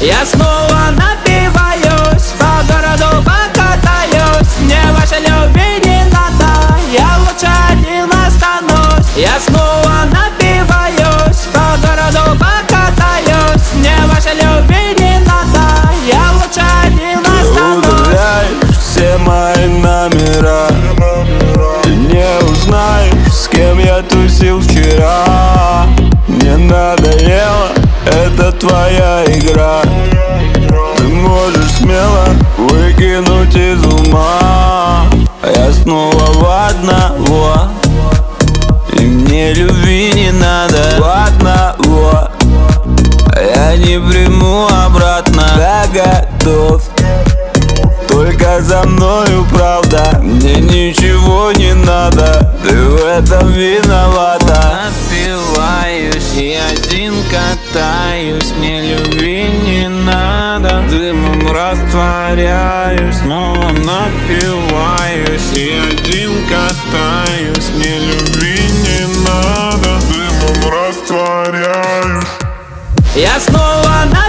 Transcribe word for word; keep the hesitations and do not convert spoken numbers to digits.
Я снова напиваюсь, по городу покатаюсь. Мне вашей любви не надо, я лучше один останусь. Я снова напиваюсь, по городу покатаюсь. Мне вашей любви не надо, я лучше один останусь. Ты удаляешь все мои номера, ты не узнаешь, с кем я тусил вчера. Мне надоело, это твоя игра. Ты можешь смело выкинуть из ума. Я снова в одного, и мне любви не надо. В одного я не приму обратно. Я готов, только за мною правда. Мне ничего не надо, ты в этом виновата. Напиваюсь и один катаюсь, мне любви не надо. Дымом растворяюсь, снова напиваюсь и один катаюсь, мне любви не надо. Дымом растворяюсь. Я снова напиваюсь,